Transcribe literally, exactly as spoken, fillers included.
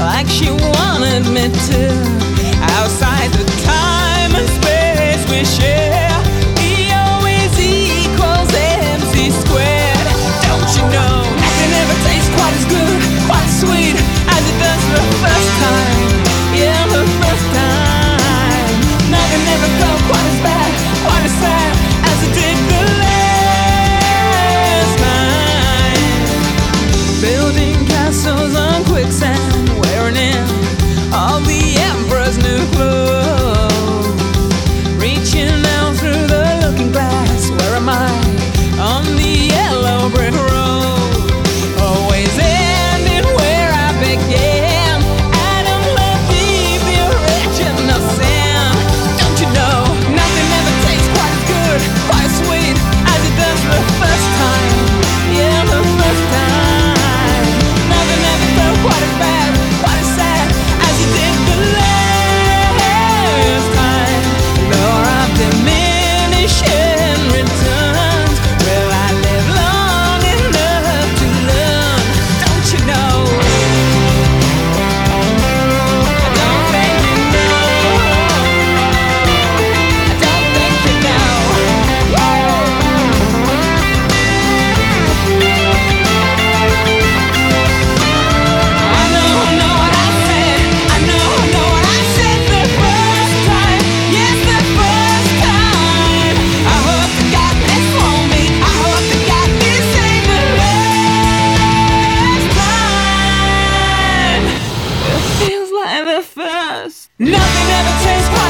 like she wanted me to. Outside the time and space we share, E always equals M C squared. Don't you know, nothing ever tastes quite as good, quite as sweet as it does the first time. Yeah, the first time. Nothing ever felt quite as bad, quite as sad as it did the last time. Building castles on quicksand, wearing in all the emperor's new clothes. Reaching out through the looking glass, where am I? On the yellow brick road. Always ending where I began. Adam Levine, the original sin. Don't you know, nothing ever tastes quite as good, quite as sweet as it does the first time. Yeah, the first time. Nothing ever felt quite as bad, quite as sad as it did the last time. Law of diminishing returns. Will I live long enough to learn? Don't you know? I don't think you know. I don't think you know. I know, know what I said. I know, know what I said the first time. Yes, the first time. I hope to God this won't be. I hope to God this ain't the last time. It feels like the first. Nothing ever tastes